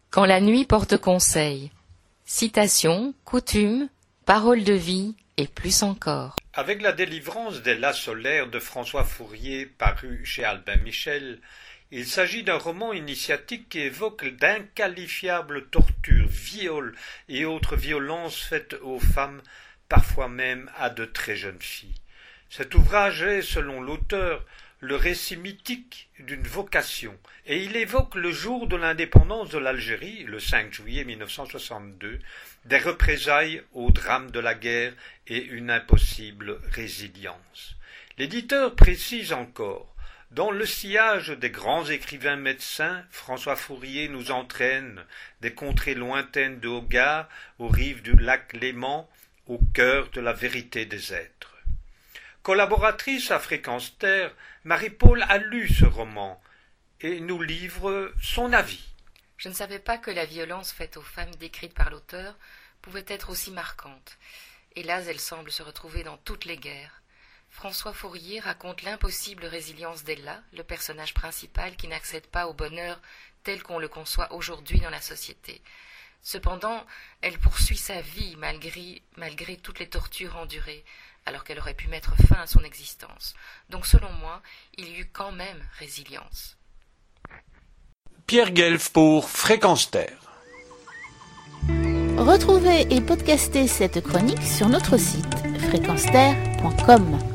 Quand la nuit porte conseil. Citations, coutumes, paroles de vie et plus encore. Avec la délivrance des Las solaires de François Fourier, paru chez Albin Michel, il s'agit d'un roman initiatique qui évoque d'inqualifiables tortures, viols et autres violences faites aux femmes, parfois même à de très jeunes filles. Cet ouvrage est, selon l'auteur, le récit mythique d'une vocation, et il évoque le jour de l'indépendance de l'Algérie, le 5 juillet 1962, des représailles au drame de la guerre et une impossible résilience. L'éditeur précise encore: dans le sillage des grands écrivains médecins, François Fourier nous entraîne des contrées lointaines de Hogarth aux rives du lac Léman, au cœur de la vérité des êtres. Collaboratrice à Fréquence Terre, Marie-Paule a lu ce roman et nous livre son avis. Je ne savais pas que la violence faite aux femmes décrite par l'auteur pouvait être aussi marquante. Hélas, elle semble se retrouver dans toutes les guerres. François Fourier raconte l'impossible résilience d'Ella, le personnage principal qui n'accède pas au bonheur tel qu'on le conçoit aujourd'hui dans la société. Cependant, elle poursuit sa vie malgré toutes les tortures endurées, alors qu'elle aurait pu mettre fin à son existence. Donc selon moi, il y eut quand même résilience. Pierre Guelf pour Fréquence Terre. Retrouvez et podcastez cette chronique sur notre site fréquenceterre.com.